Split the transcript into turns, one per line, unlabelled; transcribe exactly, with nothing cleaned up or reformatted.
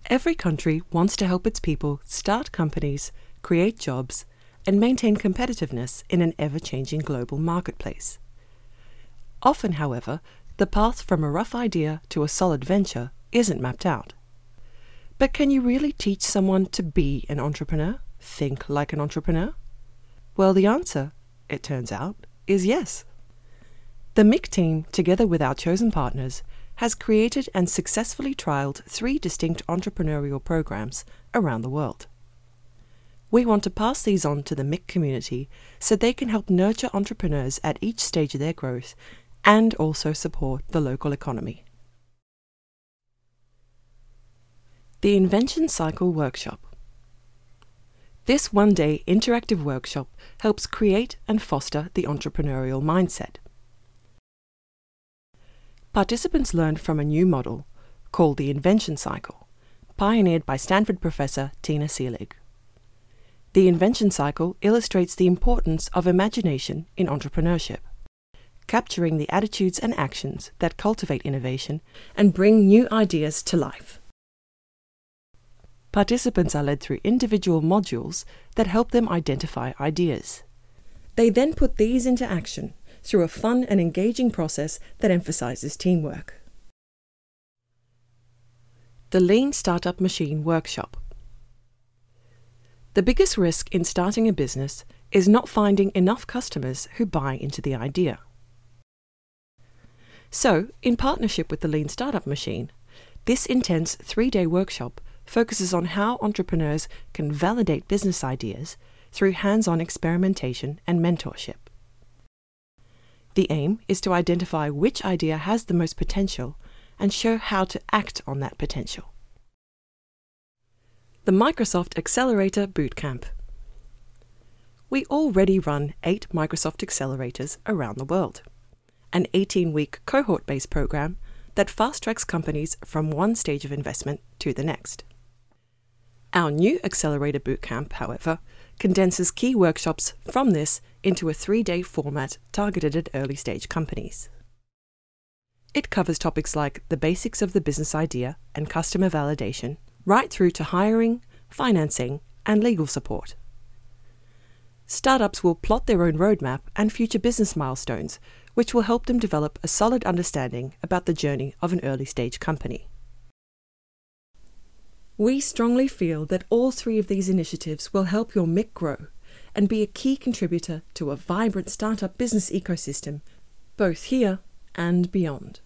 Every country wants to help its people start companies, create jobs, and maintain competitiveness in an ever-changing global marketplace. Often, however, the path from a rough idea to a solid venture isn't mapped out. But can you really teach someone to be an entrepreneur, think like an entrepreneur? Well, the answer, it turns out, is yes. The M I C team, together with our chosen partners, has created and successfully trialled three distinct entrepreneurial programs around the world. We want to pass these on to the M I C community so they can help nurture entrepreneurs at each stage of their growth and also support the local economy. The Invention Cycle Workshop. This one-day interactive workshop helps create and foster the entrepreneurial mindset. Participants learned from a new model called the Invention Cycle, pioneered by Stanford professor Tina Seelig. The Invention Cycle illustrates the importance of imagination in entrepreneurship, capturing the attitudes and actions that cultivate innovation and bring new ideas to life. Participants are led through individual modules that help them identify ideas. They then put these into action through a fun and engaging process that emphasizes teamwork. The Lean Startup Machine Workshop. The biggest risk in starting a business is not finding enough customers who buy into the idea. So, in partnership with the Lean Startup Machine, this intense three-day workshop focuses on how entrepreneurs can validate business ideas through hands-on experimentation and mentorship. The aim is to identify which idea has the most potential and show how to act on that potential. The Microsoft Accelerator Bootcamp. We already run eight Microsoft Accelerators around the world, an eighteen-week cohort-based program that fast-tracks companies from one stage of investment to the next. Our new Accelerator Bootcamp, however, condenses key workshops from this into a three-day format targeted at early-stage companies. It covers topics like the basics of the business idea and customer validation, right through to hiring, financing, and legal support. Startups will plot their own roadmap and future business milestones, which will help them develop a solid understanding about the journey of an early-stage company. We strongly feel that all three of these initiatives will help your M I C grow and be a key contributor to a vibrant startup business ecosystem, both here and beyond.